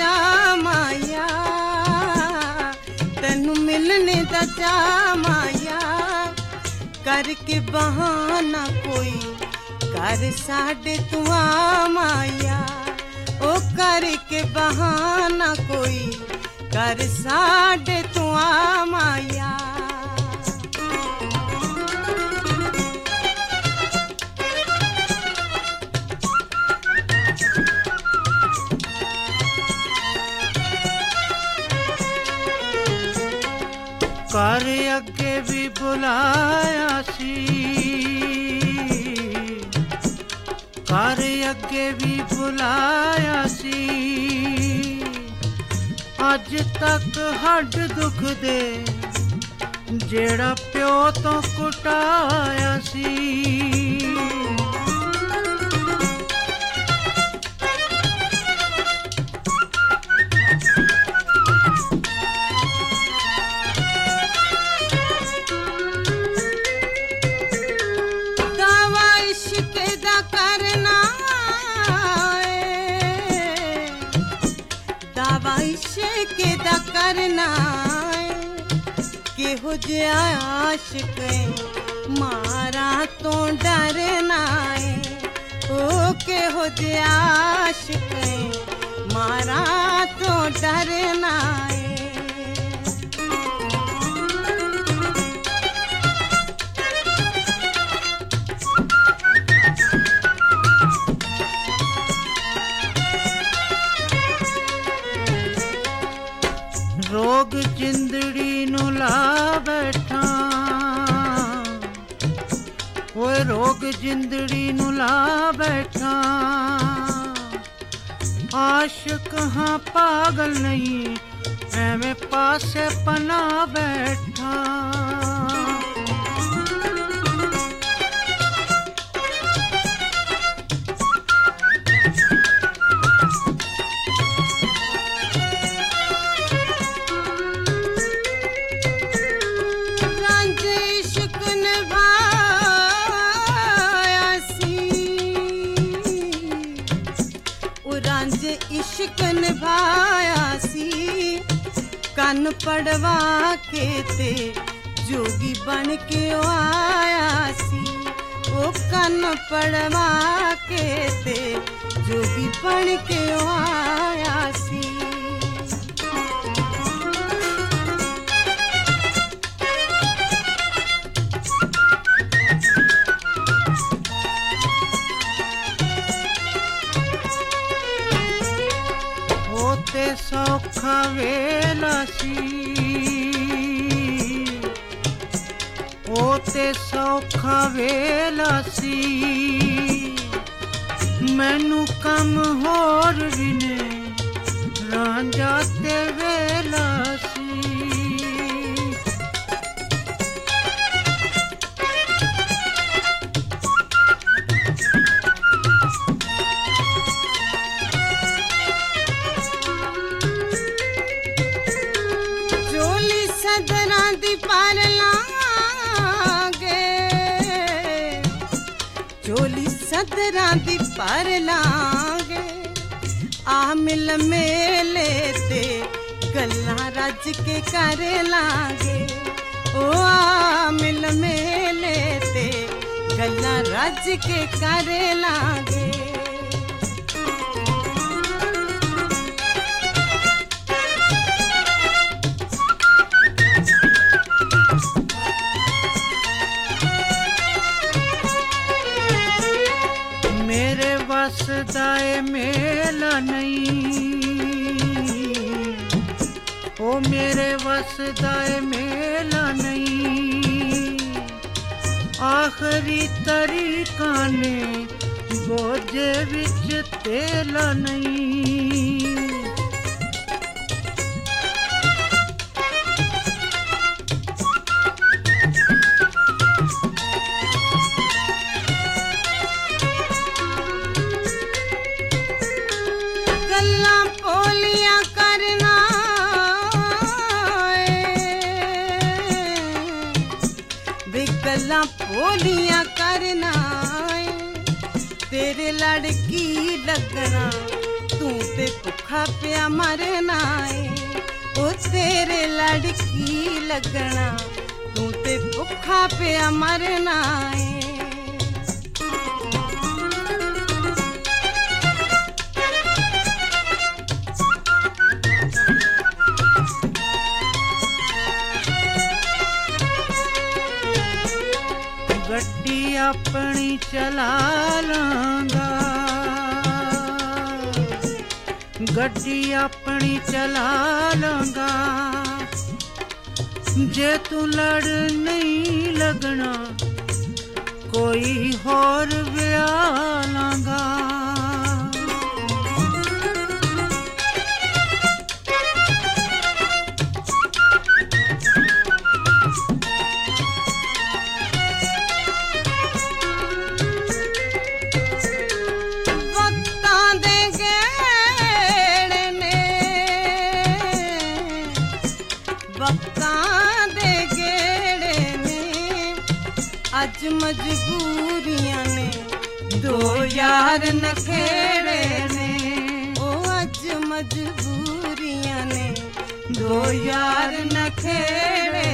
चा माया, तेनू मिलने दा चा माया, करके बहाना कोई कर साडे तू आ माया, ओ करके बहाना कोई कर साडे तू आ माया। कर अगे भी बुलाया सी, कर अगे भी बुलाया सी, अज तक हड दुख दे जेड़ा प्यो तो कुटाया सी। करना केहो जिहा आशिक मारा तो डरना है, ओ केहो जिहा आशिक मारा तो डरना है। रोग जिंदड़ी नू ला बैठा, ओए रोग जिंदड़ी नू ला बैठा, आशिक हाँ पागल नहीं एवें पासे पना बैठा। इश्क निभाया सी, कन पड़वा के ते जोगी बन के आया सी, ओ कन पड़वा के ते जोगी बन के आया सी। सौखा वेला सी, ओते सौखा वेला सी, मैनू कम होर भी ने रांझा ते वेला सी। सदरां दी पार लांगे, चोली सदरां दी पार लांगे, आ मिल मेले ते गल्लां रज के कर लांगे, ओ आ मिल मेले ते गल्लां रज के कर लांगे। वसदाए मेला नहीं, ओ मेरे वसदाए मेला नहीं, आखिरी तरीका ने बोझे विच तेला नहीं। गल्लां भोलियां करना तेरे लड़की लगना, तू तू ते भुखा पिया मरना है, ओ तेरे लड़की लगना, तू ते भुखा पिया मरना है। गड्डी अपनी चला लांगा, गड्डी अपनी चला लांगा, जे तू लड़ नहीं लगना कोई होर ब्याह लांगा। वक्तां दे गेड़े ने अज मजबूरियां ने, दो यार नखेड़े ने, ओ अज मजबूरियां ने, दो यार नखेड़े